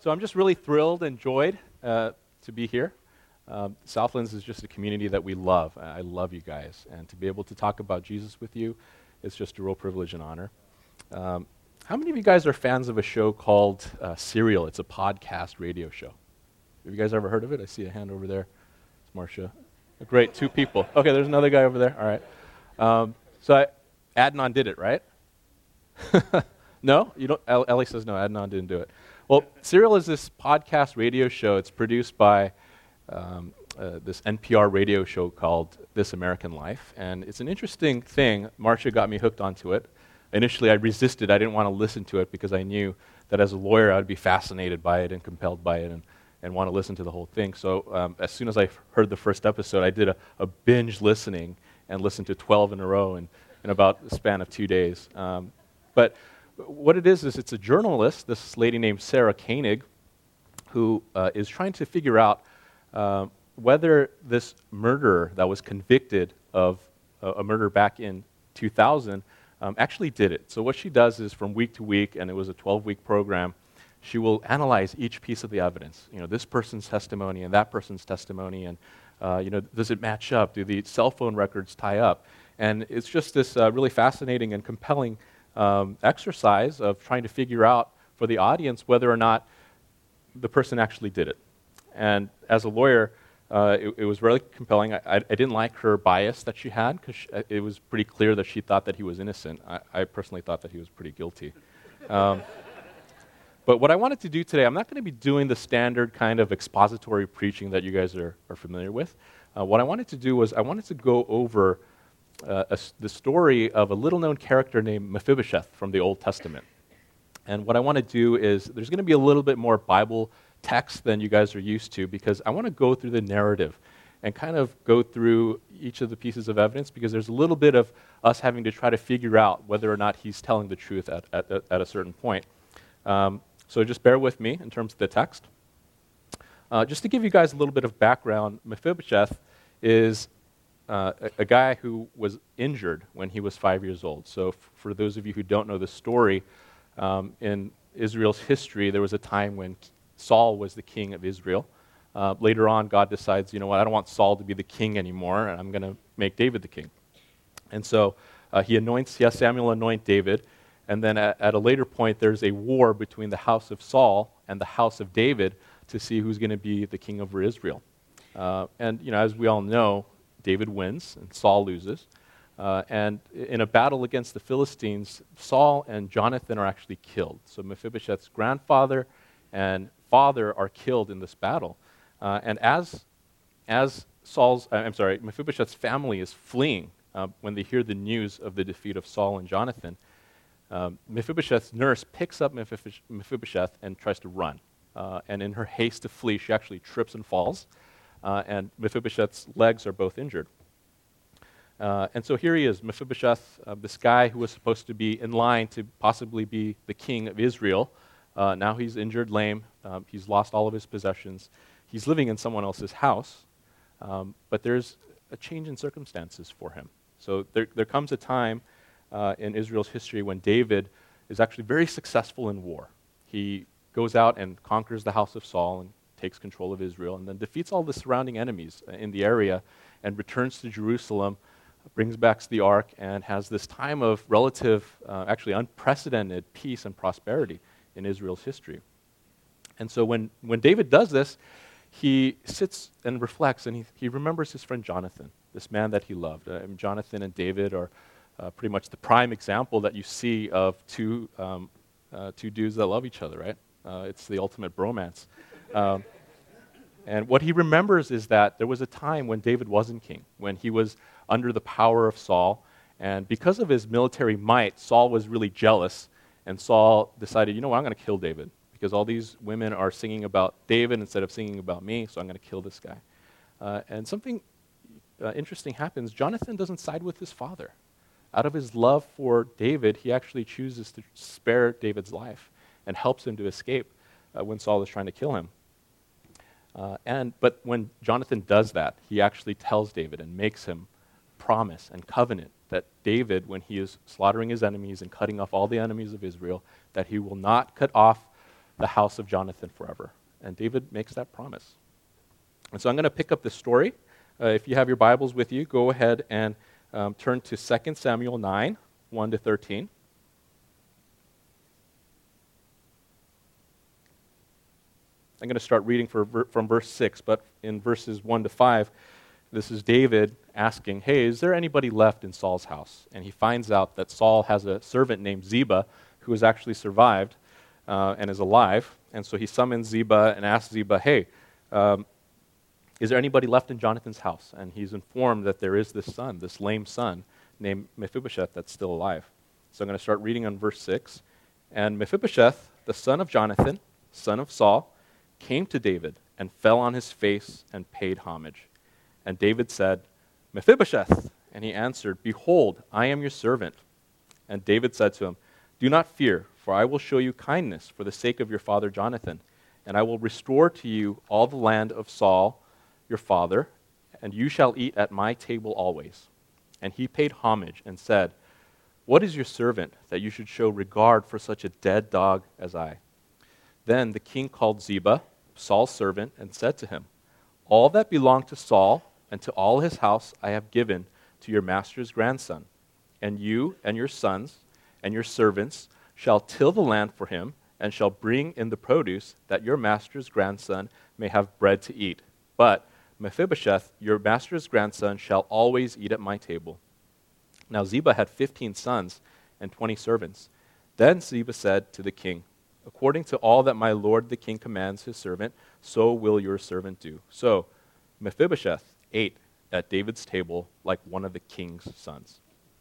So I'm just really thrilled and joyed to be here. Southlands is just a community that we love. I love you guys. And to be able to talk about Jesus with you is just a real privilege and honor. How many of you guys are fans of a show called Serial? It's a podcast radio show. Have you guys ever heard of it? I see a hand over there. It's Marcia. Great, 2 people. Okay, there's another guy over there. All right. Adnan did it, right? No? You don't? Ellie says no, Adnan didn't do it. Well, Serial is this podcast radio show. It's produced by this NPR radio show called This American Life. And it's an interesting thing. Marcia got me hooked onto it. Initially, I resisted. I didn't want to listen to it because I knew that as a lawyer, I would be fascinated by it and compelled by it and want to listen to the whole thing. So as soon as I heard the first episode, I did a binge listening and listened to 12 in a row in about the span of 2 days. But what it is it's a journalist, this lady named Sarah Koenig, who is trying to figure out whether this murderer that was convicted of a murder back in 2000 actually did it. So what she does is from week to week, and it was a 12-week program, she will analyze each piece of the evidence. You know, this person's testimony and that person's testimony, and does it match up? Do the cell phone records tie up? And it's just this really fascinating and compelling exercise of trying to figure out for the audience whether or not the person actually did it. And as a lawyer, it was really compelling. I didn't like her bias that she had because it was pretty clear that she thought that he was innocent. I personally thought that he was pretty guilty. But what I wanted to do today, I'm not going to be doing the standard kind of expository preaching that you guys are familiar with. What I wanted to do was I wanted to go over the story of a little-known character named Mephibosheth from the Old Testament. And what I want to do is there's going to be a little bit more Bible text than you guys are used to because I want to go through the narrative and kind of go through each of the pieces of evidence because there's a little bit of us having to try to figure out whether or not he's telling the truth at a certain point. So just bear with me in terms of the text. Just to give you guys a little bit of background, Mephibosheth is a guy who was injured when he was 5 years old. So for those of you who don't know the story, in Israel's history, there was a time when Saul was the king of Israel. Later on, God decides, you know what, I don't want Saul to be the king anymore, and I'm going to make David the king. And so he has Samuel anoint David, and then at a later point, there's a war between the house of Saul and the house of David to see who's going to be the king over Israel. And as we all know, David wins and Saul loses. And in a battle against the Philistines, Saul and Jonathan are actually killed. So Mephibosheth's grandfather and father are killed in this battle. And as Mephibosheth's family is fleeing when they hear the news of the defeat of Saul and Jonathan, Mephibosheth's nurse picks up Mephibosheth and tries to run. And in her haste to flee, she actually trips and falls. And Mephibosheth's legs are both injured. And so here he is, Mephibosheth, this guy who was supposed to be in line to possibly be the king of Israel. Now he's injured, lame. He's lost all of his possessions. He's living in someone else's house. But there's a change in circumstances for him. So there comes a time in Israel's history when David is actually very successful in war. He goes out and conquers the house of Saul and takes control of Israel, and then defeats all the surrounding enemies in the area and returns to Jerusalem, brings back the ark, and has this time of relative, actually unprecedented peace and prosperity in Israel's history. And so when David does this, he sits and reflects, and he remembers his friend Jonathan, this man that he loved. Jonathan and David are pretty much the prime example that you see of two dudes that love each other, right? It's the ultimate bromance. And what he remembers is that there was a time when David wasn't king, when he was under the power of Saul. And because of his military might, Saul was really jealous. And Saul decided, you know what, I'm going to kill David. Because all these women are singing about David instead of singing about me, so I'm going to kill this guy. And something interesting happens. Jonathan doesn't side with his father. Out of his love for David, he actually chooses to spare David's life and helps him to escape when Saul is trying to kill him. But when Jonathan does that, he actually tells David and makes him promise and covenant that David, when he is slaughtering his enemies and cutting off all the enemies of Israel, that he will not cut off the house of Jonathan forever. And David makes that promise. And so I'm going to pick up this story. If you have your Bibles with you, go ahead and turn to 2 Samuel 9, 1 to 13. I'm going to start reading from verse 6, but in verses 1 to 5, this is David asking, hey, is there anybody left in Saul's house? And he finds out that Saul has a servant named Ziba who has actually survived and is alive. And so he summons Ziba and asks Ziba, hey, is there anybody left in Jonathan's house? And he's informed that there is this son, this lame son, named Mephibosheth that's still alive. So I'm going to start reading on verse 6. And Mephibosheth, the son of Jonathan, son of Saul, came to David and fell on his face and paid homage. And David said, Mephibosheth. And he answered, behold, I am your servant. And David said to him, do not fear, for I will show you kindness for the sake of your father Jonathan, and I will restore to you all the land of Saul, your father, and you shall eat at my table always. And he paid homage and said, what is your servant that you should show regard for such a dead dog as I? Then the king called Ziba, Saul's servant, and said to him, all that belonged to Saul and to all his house I have given to your master's grandson, and you and your sons and your servants shall till the land for him, and shall bring in the produce, that your master's grandson may have bread to eat. But Mephibosheth, your master's grandson, shall always eat at my table. Now Ziba had 15 sons and 20 servants. Then Ziba said to the king, according to all that my lord the king commands his servant, so will your servant do. So Mephibosheth ate at David's table like one of the king's sons.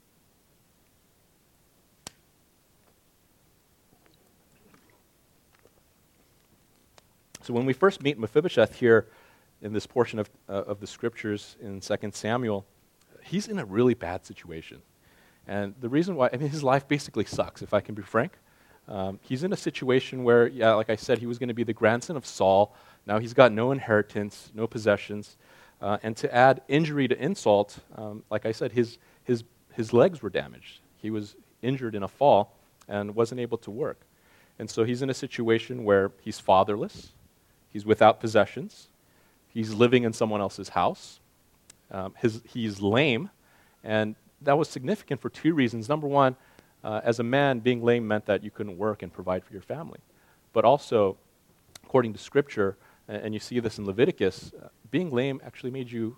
So when we first meet Mephibosheth here in this portion of the scriptures in 2 Samuel, he's in a really bad situation. And the reason why, his life basically sucks, if I can be frank. He's in a situation where, like I said, he was going to be the grandson of Saul. Now he's got no inheritance, no possessions. And to add injury to insult, like I said, his legs were damaged. He was injured in a fall and wasn't able to work. And so he's in a situation where he's fatherless, he's without possessions, he's living in someone else's house, he's lame, and that was significant for two reasons. Number one, as a man, being lame meant that you couldn't work and provide for your family. But also, according to Scripture, and you see this in Leviticus, being lame actually made you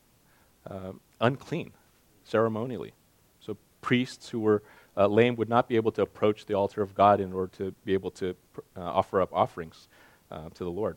unclean ceremonially. So priests who were lame would not be able to approach the altar of God in order to be able to offer up offerings to the Lord.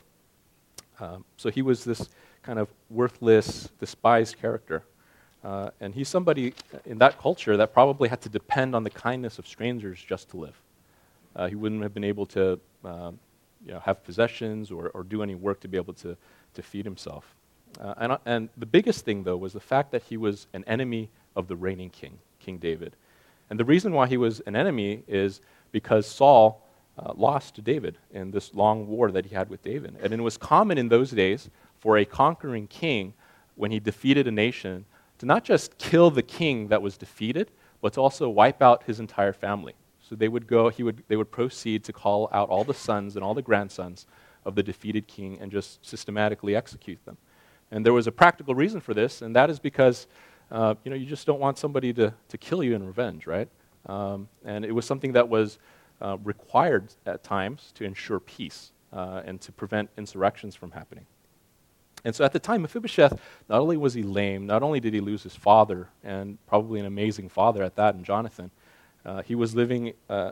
So he was this kind of worthless, despised character. And he's somebody in that culture that probably had to depend on the kindness of strangers just to live. He wouldn't have been able to have possessions or do any work to be able to feed himself. And the biggest thing, though, was the fact that he was an enemy of the reigning king, King David. And the reason why he was an enemy is because Saul lost to David in this long war that he had with David. And it was common in those days for a conquering king, when he defeated a nation, to not just kill the king that was defeated, but to also wipe out his entire family. So they would proceed to call out all the sons and all the grandsons of the defeated king and just systematically execute them. And there was a practical reason for this, and that is because you just don't want somebody to kill you in revenge, right? And it was something that was required at times to ensure peace and to prevent insurrections from happening. And so at the time, Mephibosheth, not only was he lame, not only did he lose his father, and probably an amazing father at that in Jonathan, he was living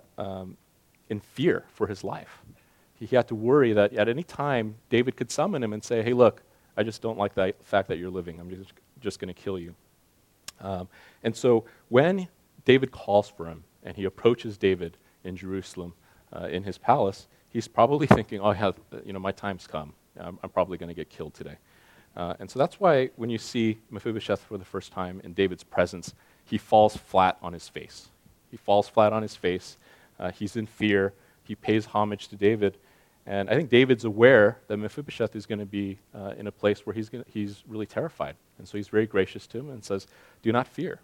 in fear for his life. He had to worry that at any time David could summon him and say, hey, look, I just don't like the fact that you're living. I'm just going to kill you. And so when David calls for him and he approaches David in Jerusalem in his palace, he's probably thinking, my time's come. I'm probably going to get killed today. And so that's why when you see Mephibosheth for the first time in David's presence, he falls flat on his face. He falls flat on his face. He's in fear. He pays homage to David. And I think David's aware that Mephibosheth is going to be in a place where he's really terrified. And so he's very gracious to him and says, do not fear.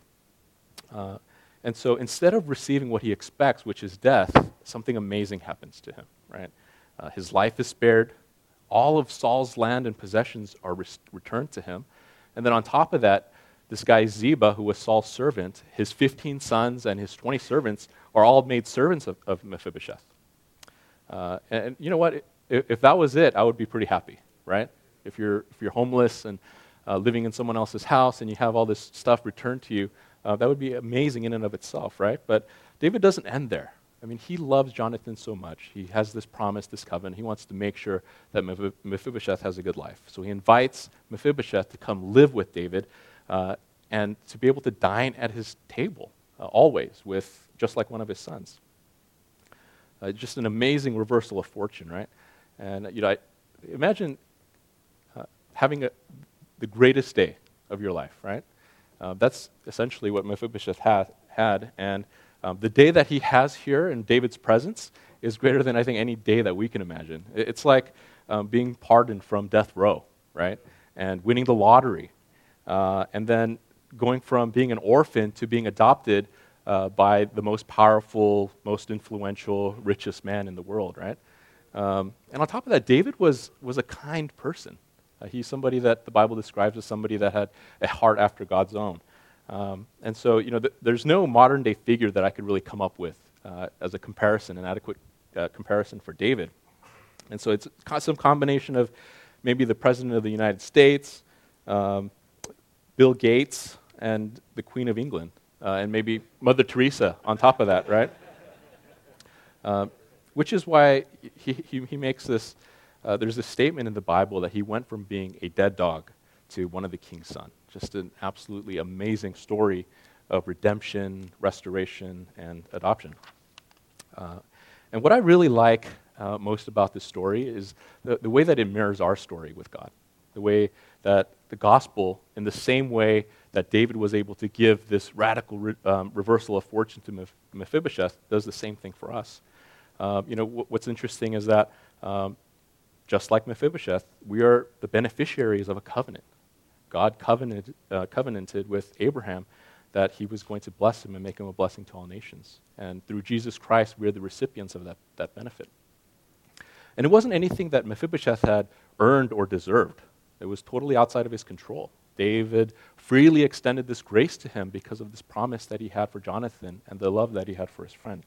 And so instead of receiving what he expects, which is death, something amazing happens to him, right? His life is spared. All of Saul's land and possessions are returned to him. And then on top of that, this guy Ziba, who was Saul's servant, his 15 sons and his 20 servants are all made servants of Mephibosheth. And you know what? If that was it, I would be pretty happy, right? If you're homeless and living in someone else's house and you have all this stuff returned to you, that would be amazing in and of itself, right? But David doesn't end there. I mean, he loves Jonathan so much. He has this promise, this covenant. He wants to make sure that Mephibosheth has a good life. So he invites Mephibosheth to come live with David and to be able to dine at his table always with just like one of his sons. Just an amazing reversal of fortune, right? And I imagine having the greatest day of your life, right? That's essentially what Mephibosheth had. And the day that he has here in David's presence is greater than I think any day that we can imagine. It's like being pardoned from death row, right? And winning the lottery. And then going from being an orphan to being adopted by the most powerful, most influential, richest man in the world, right? And on top of that, David was a kind person. He's somebody that the Bible describes as somebody that had a heart after God's own. And so, there's no modern-day figure that I could really come up with as a comparison, an adequate comparison for David. And so it's some combination of maybe the President of the United States, Bill Gates, and the Queen of England, and maybe Mother Teresa on top of that, right? Which is why he makes this, there's a statement in the Bible that he went from being a dead dog to one of the king's son. Just an absolutely amazing story of redemption, restoration, and adoption. And what I really like most about this story is the way that it mirrors our story with God. The way that the gospel, in the same way that David was able to give this radical reversal of fortune to Mephibosheth, does the same thing for us. What's interesting is that just like Mephibosheth, we are the beneficiaries of a covenant. God covenanted with Abraham that he was going to bless him and make him a blessing to all nations. And through Jesus Christ, we're the recipients of that benefit. And it wasn't anything that Mephibosheth had earned or deserved. It was totally outside of his control. David freely extended this grace to him because of this promise that he had for Jonathan and the love that he had for his friend.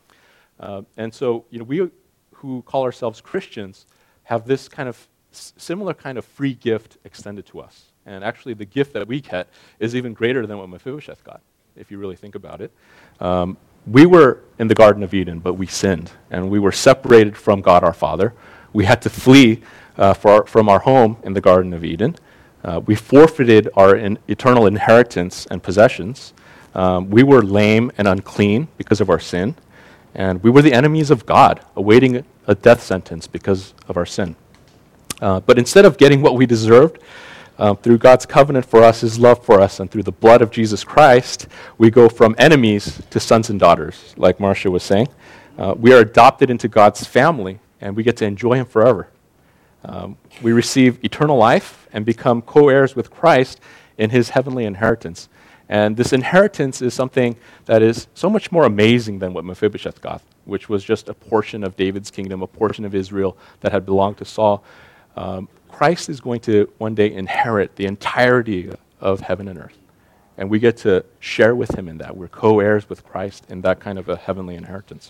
And so, we who call ourselves Christians have this kind of similar kind of free gift extended to us. And actually, the gift that we get is even greater than what Mephibosheth got, if you really think about it. We were in the Garden of Eden, but we sinned, and we were separated from God our Father. We had to flee from our home in the Garden of Eden. We forfeited our eternal inheritance and possessions. We were lame and unclean because of our sin, and we were the enemies of God, awaiting a death sentence because of our sin. But instead of getting what we deserved, through God's covenant for us, his love for us, and through the blood of Jesus Christ, we go from enemies to sons and daughters, like Marcia was saying. We are adopted into God's family, and we get to enjoy him forever. We receive eternal life and become co-heirs with Christ in his heavenly inheritance. And this inheritance is something that is so much more amazing than what Mephibosheth got, which was just a portion of David's kingdom, a portion of Israel that had belonged to Saul. Christ is going to one day inherit the entirety of heaven and earth. And we get to share with him in that. We're co-heirs with Christ in that kind of a heavenly inheritance.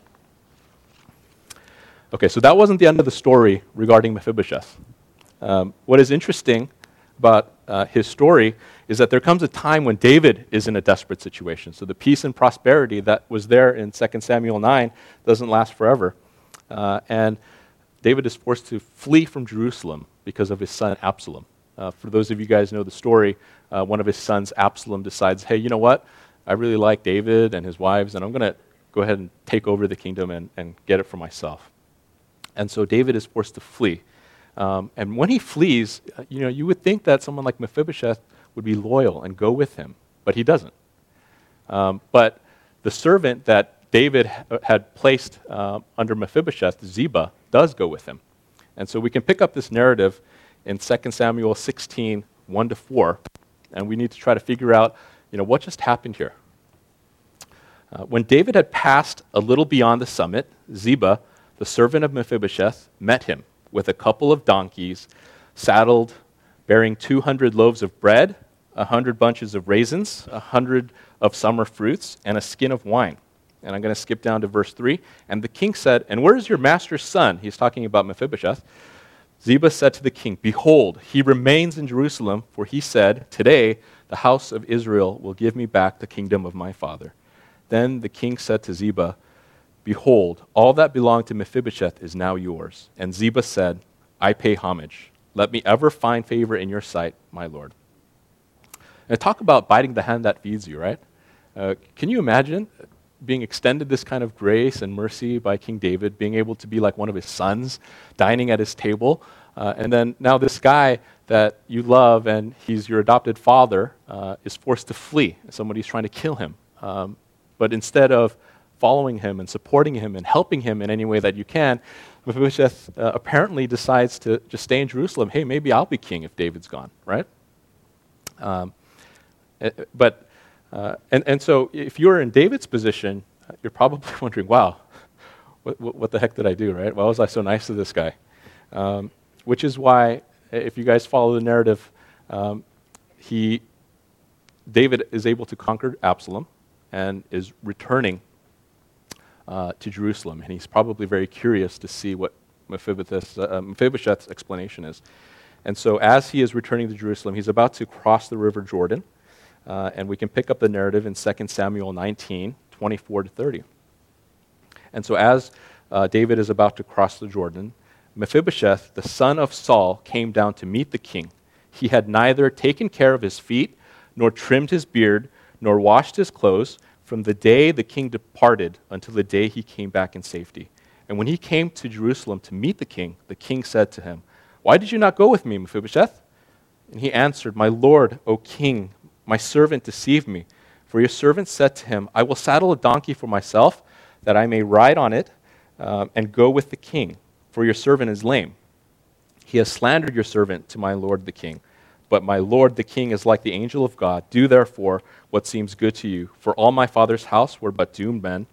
Okay, so that wasn't the end of the story regarding Mephibosheth. What is interesting about his story is that there comes a time when David is in a desperate situation. So the peace and prosperity that was there in 2 Samuel 9 doesn't last forever. And David is forced to flee from Jerusalem because of his son Absalom. For those of you guys who know the story, one of his sons, Absalom, decides, hey, you know what? I really like David and his wives, and I'm going to go ahead and take over the kingdom and get it for myself. And so David is forced to flee. And when he flees, you would think that someone like Mephibosheth would be loyal and go with him, but he doesn't. But the servant that David had placed under Mephibosheth, Ziba, does go with him. And so we can pick up this narrative in 2 Samuel 16, 1-4, and we need to try to figure out, what just happened here. When David had passed a little beyond the summit, Ziba, the servant of Mephibosheth, met him with a couple of donkeys, saddled, bearing 200 loaves of bread, 100 bunches of raisins, 100 of summer fruits, and a skin of wine. And I'm going to skip down to verse 3. And the king said, "And where is your master's son?" He's talking about Mephibosheth. Ziba said to the king, "Behold, he remains in Jerusalem, for he said, 'Today the house of Israel will give me back the kingdom of my father.'" Then the king said to Ziba, "Behold, all that belonged to Mephibosheth is now yours." And Ziba said, "I pay homage. Let me ever find favor in your sight, my lord." And talk about biting the hand that feeds you, right? Can you imagine being extended this kind of grace and mercy by King David, being able to be like one of his sons, dining at his table, and then now this guy that you love and he's your adopted father is forced to flee. Somebody's trying to kill him. But instead of following him and supporting him and helping him in any way that you can, Mephibosheth apparently decides to just stay in Jerusalem. Hey, maybe I'll be king if David's gone, right? So if you're in David's position, you're probably wondering, wow, what the heck did I do, right? Why was I so nice to this guy? Which is why, if you guys follow the narrative, David is able to conquer Absalom and is returning to Jerusalem. And he's probably very curious to see what Mephibosheth's explanation is. And so as he is returning to Jerusalem, he's about to cross the river Jordan. And we can pick up the narrative in 2 Samuel 19, 24 to 30. And so as David is about to cross the Jordan, Mephibosheth, the son of Saul, came down to meet the king. He had neither taken care of his feet, nor trimmed his beard, nor washed his clothes, from the day the king departed until the day he came back in safety. And when he came to Jerusalem to meet the king said to him, "Why did you not go with me, Mephibosheth?" And he answered, "My lord, O king, my servant deceived me. For your servant said to him, 'I will saddle a donkey for myself, that I may ride on it and go with the king, for your servant is lame.' He has slandered your servant to my lord the king. But my lord the king is like the angel of God. Do therefore what seems good to you. For all my father's house were but doomed men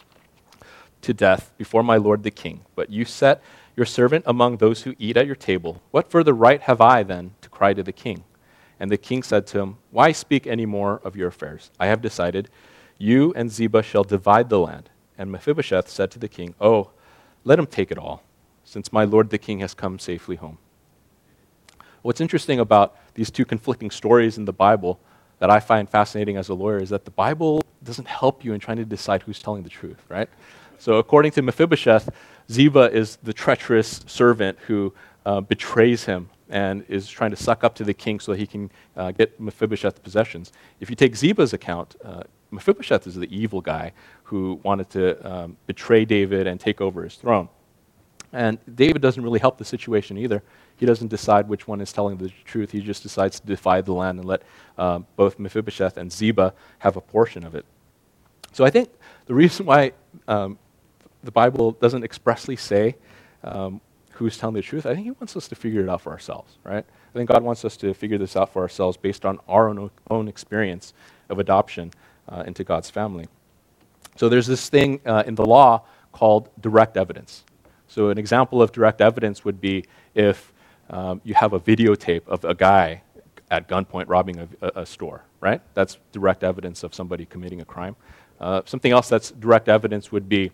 to death before my lord the king. But you set your servant among those who eat at your table. What further right have I then to cry to the king?" And the king said to him, "Why speak any more of your affairs? I have decided, you and Ziba shall divide the land." And Mephibosheth said to the king, "Oh, let him take it all, since my lord the king has come safely home." What's interesting about these two conflicting stories in the Bible that I find fascinating as a lawyer is that the Bible doesn't help you in trying to decide who's telling the truth, right? So according to Mephibosheth, Ziba is the treacherous servant who betrays him and is trying to suck up to the king so that he can get Mephibosheth's possessions. If you take Ziba's account, Mephibosheth is the evil guy who wanted to betray David and take over his throne. And David doesn't really help the situation either. He doesn't decide which one is telling the truth. He just decides to divide the land and let both Mephibosheth and Ziba have a portion of it. So I think the reason why the Bible doesn't expressly say who's telling the truth, I think he wants us to figure it out for ourselves, right? I think God wants us to figure this out for ourselves based on our own experience of adoption into God's family. So there's this thing in the law called direct evidence. So an example of direct evidence would be if you have a videotape of a guy at gunpoint robbing a store, right? That's direct evidence of somebody committing a crime. Something else that's direct evidence would be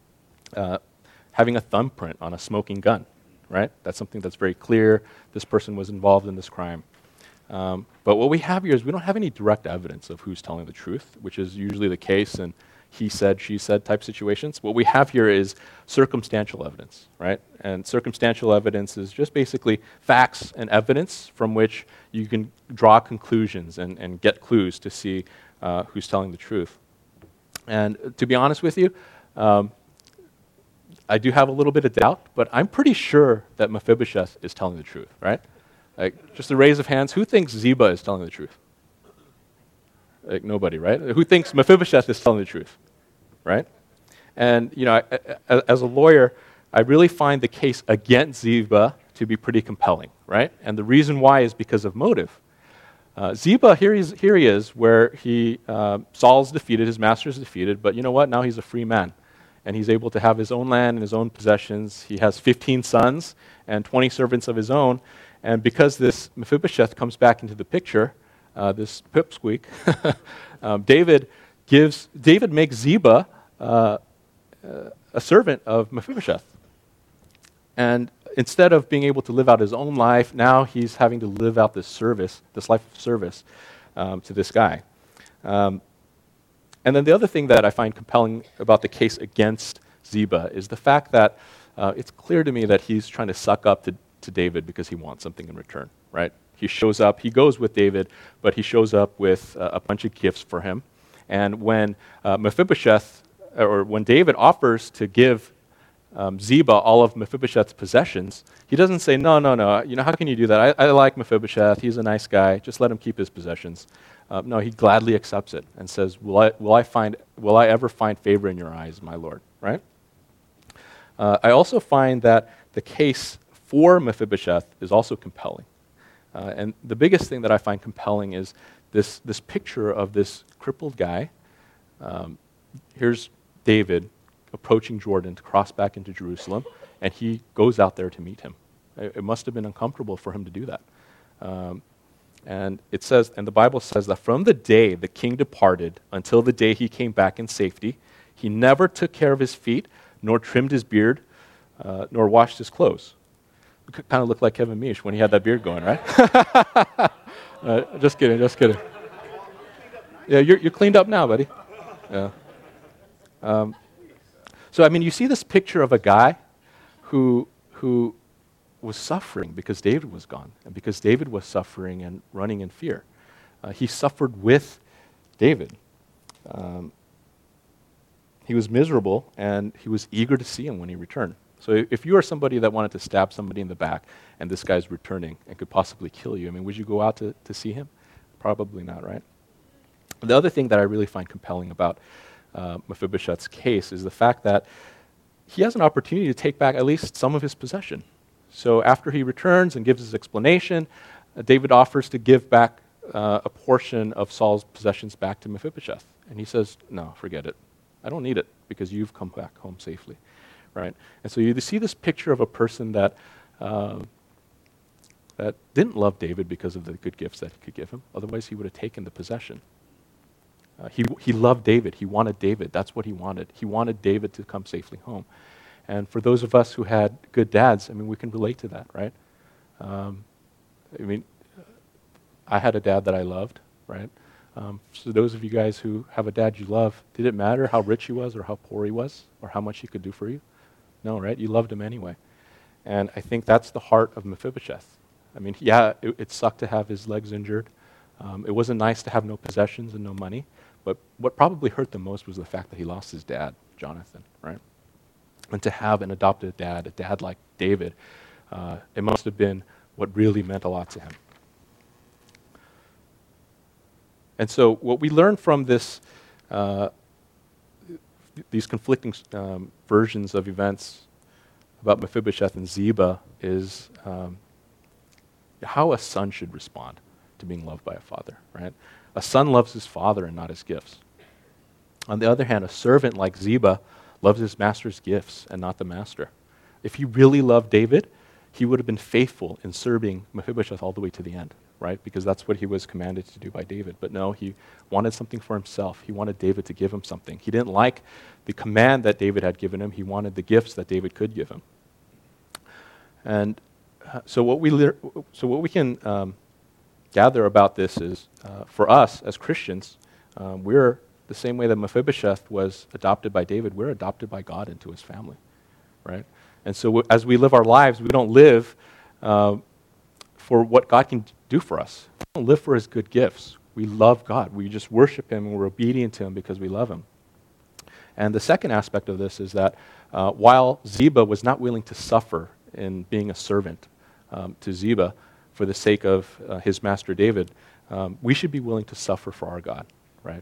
having a thumbprint on a smoking gun, right? That's something that's very clear. This person was involved in this crime. But what we have here is we don't have any direct evidence of who's telling the truth, which is usually the case in he said, she said type situations. What we have here is circumstantial evidence, right? And circumstantial evidence is just basically facts and evidence from which you can draw conclusions and get clues to see who's telling the truth. And to be honest with you, I do have a little bit of doubt, but I'm pretty sure that Mephibosheth is telling the truth, right? Like, just a raise of hands, who thinks Ziba is telling the truth? Like, nobody, right? Who thinks Mephibosheth is telling the truth, right? And, you know, as a lawyer, I really find the case against Ziba to be pretty compelling, right? And the reason why is because of motive. Ziba, here he is, where Saul's defeated, his master's defeated, but you know what? Now he's a free man. and he's able to have his own land and his own possessions. He has 15 sons and 20 servants of his own. And because this Mephibosheth comes back into the picture, this pipsqueak, David makes Ziba a servant of Mephibosheth. And instead of being able to live out his own life, now he's having to live out this life of service to this guy. And then the other thing that I find compelling about the case against Ziba is the fact that it's clear to me that he's trying to suck up to David because he wants something in return, right? He shows up, he goes with David, but he shows up with a bunch of gifts for him. And when when David offers to give Ziba all of Mephibosheth's possessions, he doesn't say, no, how can you do that? I like Mephibosheth, he's a nice guy, just let him keep his possessions. No, he gladly accepts it and says, will I ever find favor in your eyes, my Lord, right? I also find that the case for Mephibosheth is also compelling. And the biggest thing that I find compelling is this picture of this crippled guy. Here's David approaching Jordan to cross back into Jerusalem, and he goes out there to meet him. It must have been uncomfortable for him to do that. And it says, and the Bible says that from the day the king departed until the day he came back in safety, he never took care of his feet, nor trimmed his beard, nor washed his clothes. It kind of looked like Kevin Misch when he had that beard going, right? Just kidding. Yeah, you're cleaned up now, buddy. Yeah. So, you see this picture of a guy who was suffering because David was gone, and because David was suffering and running in fear. He suffered with David. He was miserable, and he was eager to see him when he returned. So if you are somebody that wanted to stab somebody in the back, and this guy's returning and could possibly kill you, would you go out to see him? Probably not, right? The other thing that I really find compelling about Mephibosheth's case is the fact that he has an opportunity to take back at least some of his possession. So after he returns and gives his explanation, David offers to give back a portion of Saul's possessions back to Mephibosheth. And he says, no, forget it. I don't need it because you've come back home safely, right? And so you see this picture of a person that didn't love David because of the good gifts that he could give him. Otherwise, he would have taken the possession. He loved David. He wanted David. That's what he wanted. He wanted David to come safely home. And for those of us who had good dads, we can relate to that, right? I had a dad that I loved, right? So those of you guys who have a dad you love, did it matter how rich he was or how poor he was or how much he could do for you? No, right? You loved him anyway. And I think that's the heart of Mephibosheth. It sucked to have his legs injured. It wasn't nice to have no possessions and no money. But what probably hurt the most was the fact that he lost his dad, Jonathan, right? And to have an adopted dad, a dad like David, it must have been what really meant a lot to him. And so what we learn from these conflicting versions of events about Mephibosheth and Ziba is how a son should respond to being loved by a father, right? A son loves his father and not his gifts. On the other hand, a servant like Ziba loves his master's gifts and not the master. If he really loved David, he would have been faithful in serving Mephibosheth all the way to the end, right? Because that's what he was commanded to do by David. But no, he wanted something for himself. He wanted David to give him something. He didn't like the command that David had given him. He wanted the gifts that David could give him. And so what we can gather about this is, for us as Christians, we're the same way that Mephibosheth was adopted by David, we're adopted by God into his family, right? And so as we live our lives, we don't live for what God can do for us. We don't live for his good gifts. We love God. We just worship him and we're obedient to him because we love him. And the second aspect of this is that while Ziba was not willing to suffer in being a servant to Ziba for the sake of his master David, we should be willing to suffer for our God, right?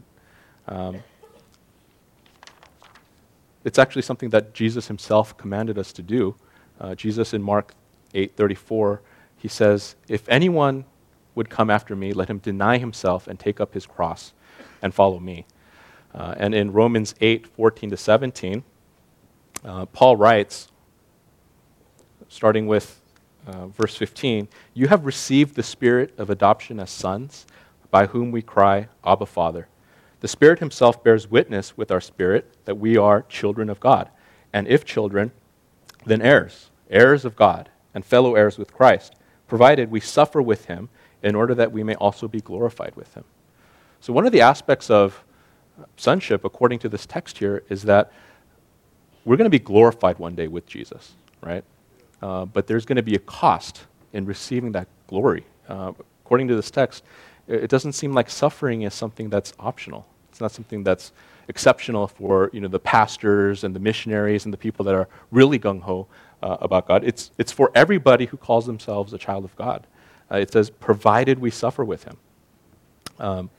It's actually something that Jesus himself commanded us to do. Jesus in Mark 8:34, he says, "If anyone would come after me, let him deny himself and take up his cross and follow me." And in Romans 8:14-17, Paul writes, starting with verse 15, "You have received the Spirit of adoption as sons, by whom we cry, Abba, Father. The Spirit himself bears witness with our spirit that we are children of God. And if children, then heirs, heirs of God, and fellow heirs with Christ, provided we suffer with him in order that we may also be glorified with him." So one of the aspects of sonship, according to this text here, is that we're going to be glorified one day with Jesus, right? But there's going to be a cost in receiving that glory. According to this text, it doesn't seem like suffering is something that's optional. It's not something that's exceptional for the pastors and the missionaries and the people that are really gung-ho about God. It's for everybody who calls themselves a child of God. It says, provided we suffer with him.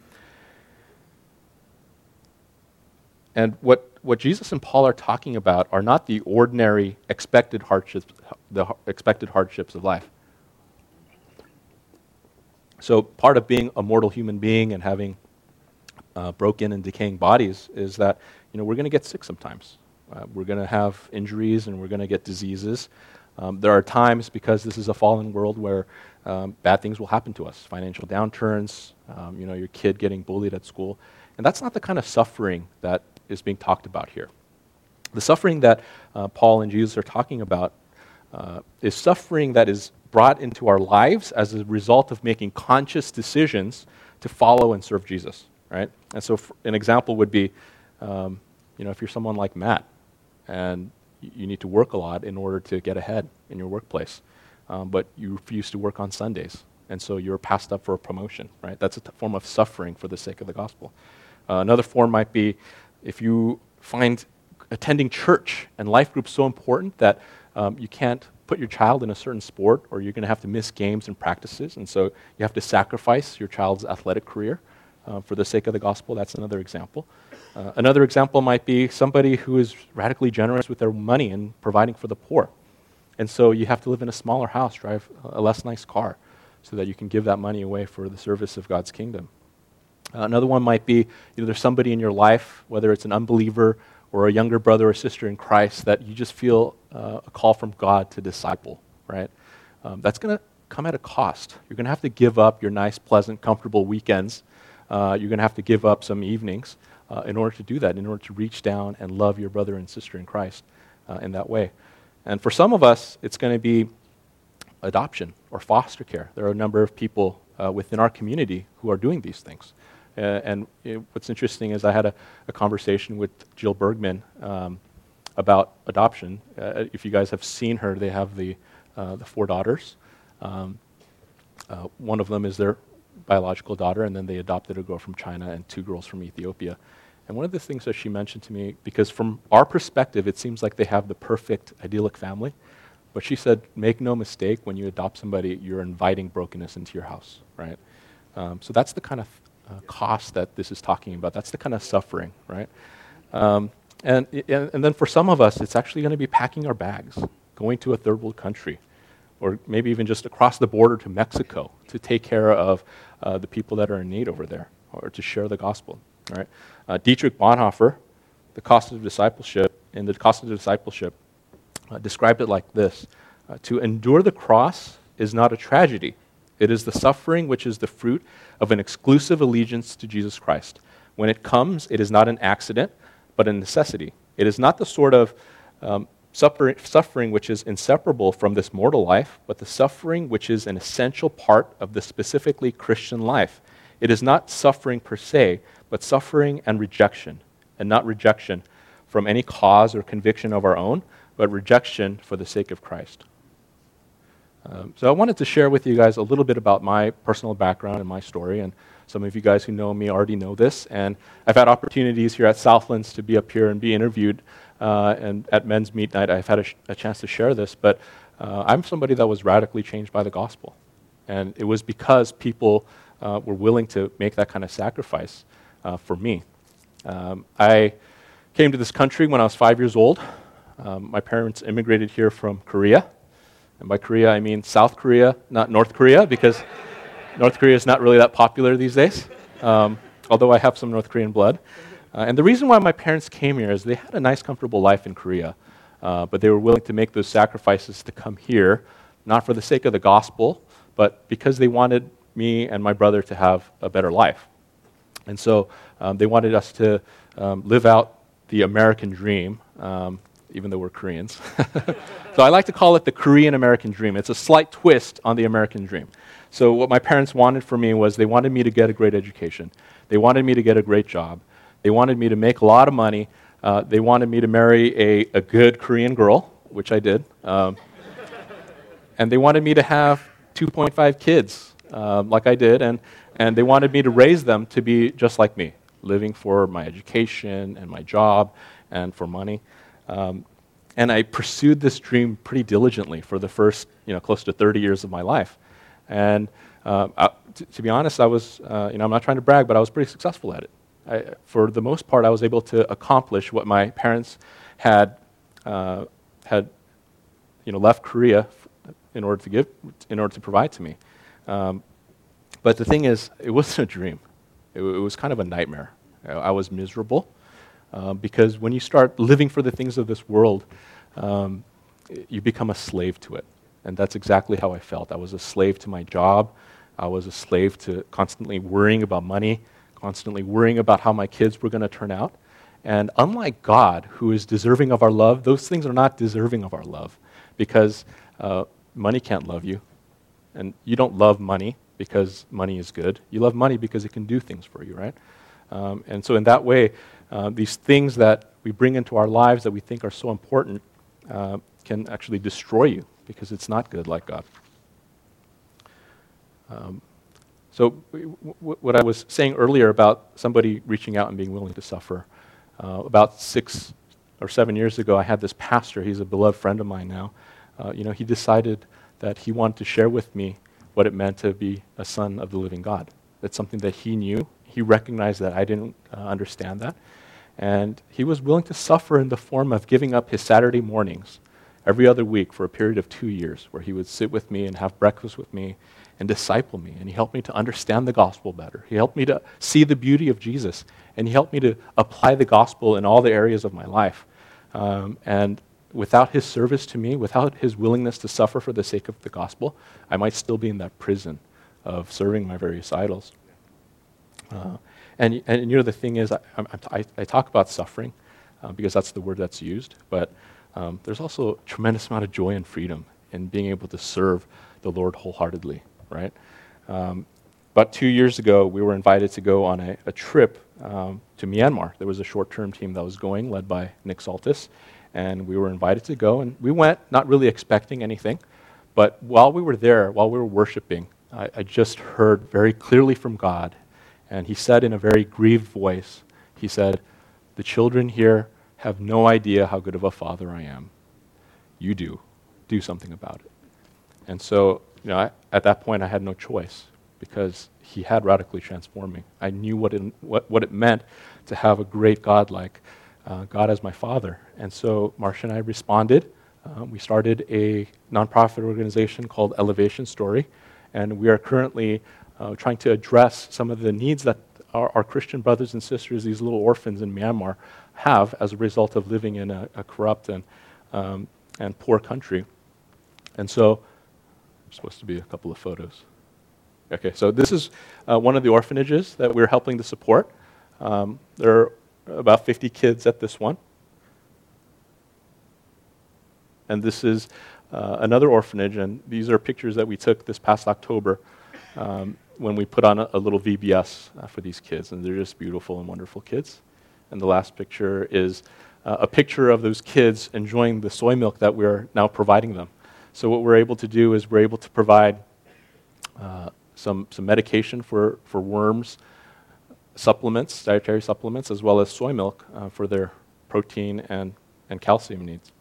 And what Jesus and Paul are talking about are not the ordinary expected hardships of life. So part of being a mortal human being and having broken and decaying bodies is that we're going to get sick sometimes. We're going to have injuries and we're going to get diseases. There are times, because this is a fallen world, where bad things will happen to us, financial downturns, your kid getting bullied at school. And that's not the kind of suffering that is being talked about here. The suffering that Paul and Jesus are talking about is suffering that is brought into our lives as a result of making conscious decisions to follow and serve Jesus, right? And so an example would be, if you're someone like Matt, and you need to work a lot in order to get ahead in your workplace, but you refuse to work on Sundays, and so you're passed up for a promotion, right? That's a form of suffering for the sake of the gospel. Another form might be if you find attending church and life groups so important that you can't put your child in a certain sport, or you're going to have to miss games and practices, and so you have to sacrifice your child's athletic career for the sake of the gospel. That's another example. Another example might be somebody who is radically generous with their money and providing for the poor. And so you have to live in a smaller house, drive a less nice car, so that you can give that money away for the service of God's kingdom. Another one might be there's somebody in your life, whether it's an unbeliever or a younger brother or sister in Christ, that you just feel a call from God to disciple, right? That's going to come at a cost. You're going to have to give up your nice, pleasant, comfortable weekends. You're going to have to give up some evenings in order to do that, in order to reach down and love your brother and sister in Christ in that way. And for some of us, it's going to be adoption or foster care. There are a number of people within our community who are doing these things. What's interesting is I had a conversation with Jill Bergman about adoption. If you guys have seen her, they have the 4 daughters. One of them is their biological daughter, and then they adopted a girl from China and 2 girls from Ethiopia. And one of the things that she mentioned to me, because from our perspective, it seems like they have the perfect, idyllic family, but she said, make no mistake, when you adopt somebody, you're inviting brokenness into your house, right? So that's the kind of cost that this is talking about. That's the kind of suffering, right? And then for some of us, it's actually going to be packing our bags, going to a third world country, or maybe even just across the border to Mexico to take care of the people that are in need over there, or to share the gospel, right? Dietrich Bonhoeffer, The Cost of Discipleship, described it like this: to endure the cross is not a tragedy. It is the suffering which is the fruit of an exclusive allegiance to Jesus Christ. When it comes, it is not an accident, but a necessity. It is not the sort of suffering which is inseparable from this mortal life, but the suffering which is an essential part of the specifically Christian life. It is not suffering per se, but suffering and rejection, and not rejection from any cause or conviction of our own, but rejection for the sake of Christ. So I wanted to share with you guys a little bit about my personal background and my story, and some of you guys who know me already know this, and I've had opportunities here at Southlands to be up here and be interviewed, and at Men's Meet Night I've had a chance to share this, but I'm somebody that was radically changed by the gospel, and it was because people were willing to make that kind of sacrifice for me. I came to this country when I was 5 years old. My parents immigrated here from Korea. And by Korea, I mean South Korea, not North Korea, because North Korea is not really that popular these days, although I have some North Korean blood. And the reason why my parents came here is they had a nice, comfortable life in Korea. but they were willing to make those sacrifices to come here, not for the sake of the gospel, but because they wanted me and my brother to have a better life. And so they wanted us to live out the American dream, even though we're Koreans. So I like to call it the Korean American dream. It's a slight twist on the American dream. So what my parents wanted for me was they wanted me to get a great education. They wanted me to get a great job. They wanted me to make a lot of money. They wanted me to marry a good Korean girl, which I did. And they wanted me to have 2.5 kids, like I did. And they wanted me to raise them to be just like me, living for my education and my job and for money. And I pursued this dream pretty diligently for the first, close to 30 years of my life. And to be honest, I was, I'm not trying to brag, but I was pretty successful at it. For the most part, I was able to accomplish what my parents had left Korea in order to provide to me. But the thing is, it wasn't a dream. It was kind of a nightmare. I was miserable because when you start living for the things of this world, you become a slave to it. And that's exactly how I felt. I was a slave to my job. I was a slave to constantly worrying about money, constantly worrying about how my kids were going to turn out. And unlike God, who is deserving of our love, those things are not deserving of our love because money can't love you. And you don't love money because money is good. You love money because it can do things for you, right? And so in that way, these things that we bring into our lives that we think are so important can actually destroy you because it's not good like God. So what I was saying earlier about somebody reaching out and being willing to suffer, about 6 or 7 years ago, I had this pastor. He's a beloved friend of mine now. He decided that he wanted to share with me what it meant to be a son of the living God. That's something that he knew. He recognized that I didn't understand that. And he was willing to suffer in the form of giving up his Saturday mornings every other week for a period of 2 years, where he would sit with me and have breakfast with me and disciple me. And he helped me to understand the gospel better. He helped me to see the beauty of Jesus. And he helped me to apply the gospel in all the areas of my life. And without his service to me, without his willingness to suffer for the sake of the gospel, I might still be in that prison of serving my various idols. And the thing is, I talk about suffering because that's the word that's used, but there's also a tremendous amount of joy and freedom in being able to serve the Lord wholeheartedly, right? About 2 years ago, we were invited to go on a trip to Myanmar. There was a short-term team that was going, led by Nick Saltis, and we were invited to go, and we went not really expecting anything, but while we were there, while we were worshiping, I just heard very clearly from God, and he said in a very grieved voice, he said, "The children here have no idea how good of a father I am. You do. Do something about it." And so, at that point, I had no choice because he had radically transformed me. I knew what it meant to have a great God like God as my father. And so Marcia and I responded. We started a nonprofit organization called Elevation Story, and we are currently trying to address some of the needs that our Christian brothers and sisters, these little orphans in Myanmar, have as a result of living in a corrupt and poor country. And so, there's supposed to be a couple of photos. Okay, so this is one of the orphanages that we're helping to support. There are about 50 kids at this one. And this is another orphanage, and these are pictures that we took this past October when we put on a little VBS for these kids, and they're just beautiful and wonderful kids. And the last picture is a picture of those kids enjoying the soy milk that we're now providing them. So what we're able to do is we're able to provide some medication for worms, supplements, dietary supplements, as well as soy milk for their protein and calcium needs.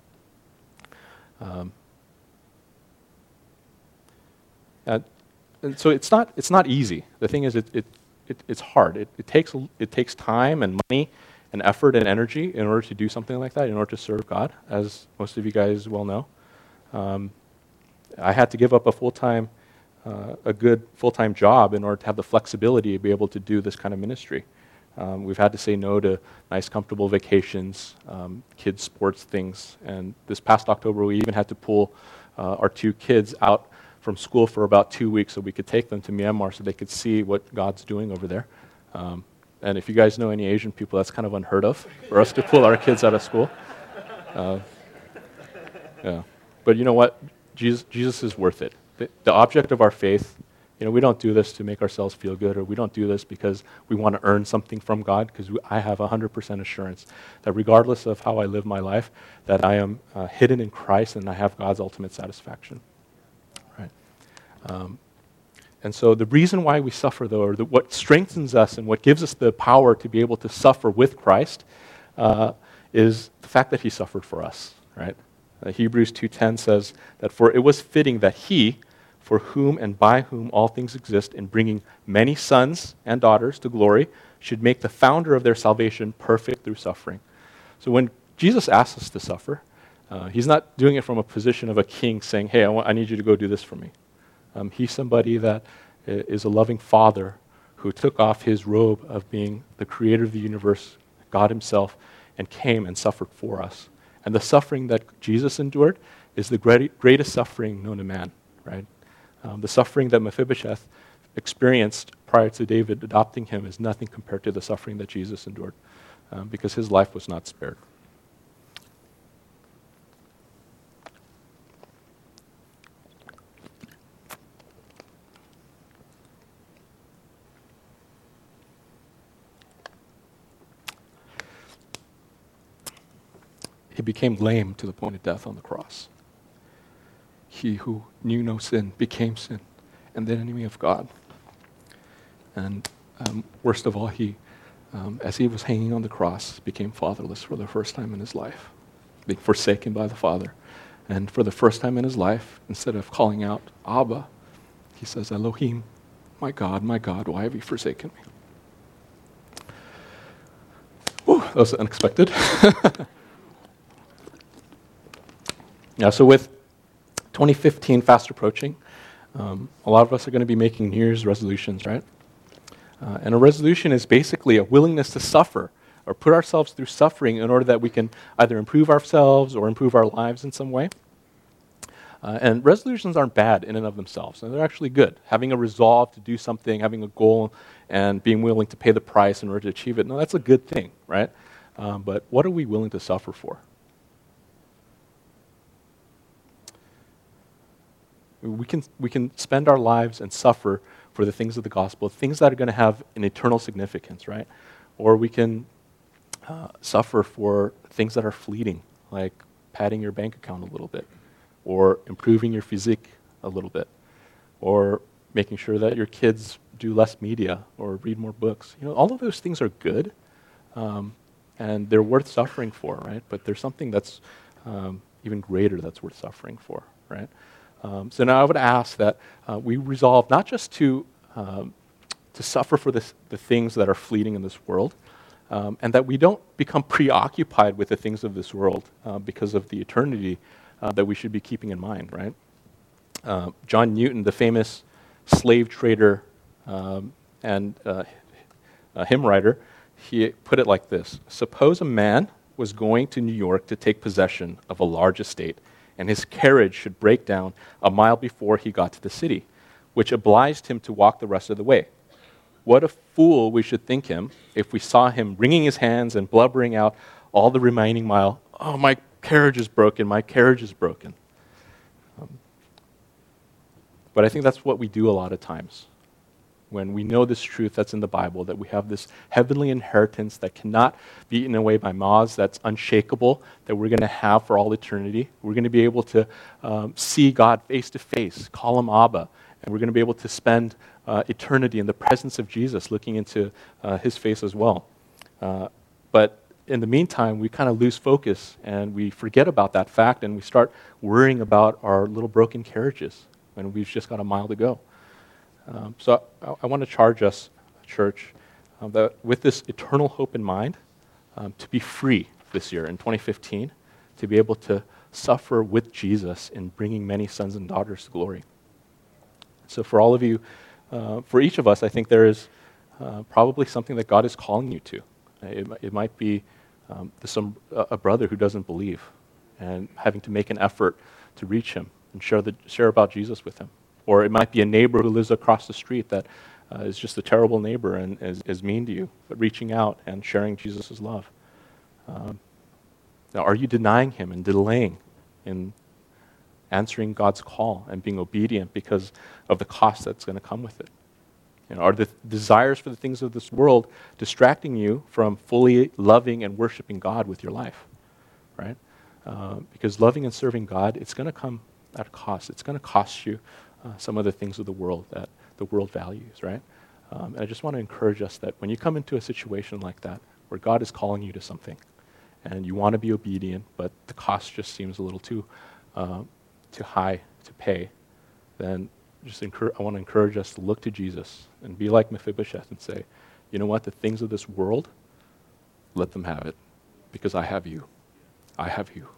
And so it's not easy. The thing is, it's hard. It takes time and money and effort and energy in order to do something like that, in order to serve God, as most of you guys well know. I had to give up a good full-time job in order to have the flexibility to be able to do this kind of ministry. We've had to say no to nice, comfortable vacations, kids' sports things. And this past October, we even had to pull our 2 kids out from school for about 2 weeks so we could take them to Myanmar so they could see what God's doing over there. And if you guys know any Asian people, that's kind of unheard of for us to pull our kids out of school. Yeah. But you know what? Jesus is worth it. The object of our faith, we don't do this to make ourselves feel good, or we don't do this because we want to earn something from God, because I have 100% assurance that regardless of how I live my life, that I am hidden in Christ and I have God's ultimate satisfaction. Right? And so the reason why we suffer, though, or what strengthens us and what gives us the power to be able to suffer with Christ is the fact that he suffered for us. Right? Hebrews 2:10 says that, "For it was fitting that he, for whom and by whom all things exist, in bringing many sons and daughters to glory, should make the founder of their salvation perfect through suffering." So when Jesus asks us to suffer, he's not doing it from a position of a king saying, "Hey, I need you to go do this for me." He's somebody that is a loving father who took off his robe of being the creator of the universe, God himself, and came and suffered for us. And the suffering that Jesus endured is the greatest suffering known to man, right? The suffering that Mephibosheth experienced prior to David adopting him is nothing compared to the suffering that Jesus endured, because his life was not spared. He became lame to the point of death on the cross. He who knew no sin became sin, and the enemy of God. And worst of all, he, as he was hanging on the cross, became fatherless for the first time in his life, being forsaken by the Father. And for the first time in his life, instead of calling out, "Abba," he says, "Elohim, my God, why have you forsaken me?" Whew, that was unexpected. Yeah, so with 2015 fast approaching, a lot of us are going to be making New Year's resolutions, right? And a resolution is basically a willingness to suffer or put ourselves through suffering in order that we can either improve ourselves or improve our lives in some way. And resolutions aren't bad in and of themselves, and they're actually good. Having a resolve to do something, having a goal, and being willing to pay the price in order to achieve it, no, that's a good thing, right? But what are we willing to suffer for? We can spend our lives and suffer for the things of the gospel, things that are going to have an eternal significance, right? Or we can suffer for things that are fleeting, like padding your bank account a little bit, or improving your physique a little bit, or making sure that your kids do less media or read more books. All of those things are good, and they're worth suffering for, right? But there's something that's even greater that's worth suffering for, right? So now I would ask that we resolve not just to suffer for the things that are fleeting in this world, and that we don't become preoccupied with the things of this world because of the eternity that we should be keeping in mind, right? John Newton, the famous slave trader and hymn writer, he put it like this: "Suppose a man was going to New York to take possession of a large estate, and his carriage should break down a mile before he got to the city, which obliged him to walk the rest of the way. What a fool we should think him if we saw him wringing his hands and blubbering out all the remaining mile, 'Oh, my carriage is broken, my carriage is broken.'" But I think that's what we do a lot of times. When we know this truth that's in the Bible, that we have this heavenly inheritance that cannot be eaten away by moths, that's unshakable, that we're going to have for all eternity. We're going to be able to see God face to face, call him Abba, and we're going to be able to spend eternity in the presence of Jesus, looking into his face as well. But in the meantime, we kind of lose focus, and we forget about that fact, and we start worrying about our little broken carriages when we've just got a mile to go. So I want to charge us, church, that with this eternal hope in mind, to be free this year in 2015, to be able to suffer with Jesus in bringing many sons and daughters to glory. So for all of you, for each of us, I think there is probably something that God is calling you to. It might be a brother who doesn't believe and having to make an effort to reach him and share about Jesus with him. Or it might be a neighbor who lives across the street that is just a terrible neighbor and is mean to you, but reaching out and sharing Jesus' love. Now, are you denying him and delaying in answering God's call and being obedient because of the cost that's going to come with it? Are the desires for the things of this world distracting you from fully loving and worshiping God with your life, right? Because loving and serving God, it's going to come at a cost. It's going to cost you some of the things of the world that the world values, right? And I just want to encourage us that when you come into a situation like that, where God is calling you to something, and you want to be obedient, but the cost just seems a little too high to pay, then I want to encourage us to look to Jesus and be like Mephibosheth and say, you know what, the things of this world, let them have it, because I have you. I have you.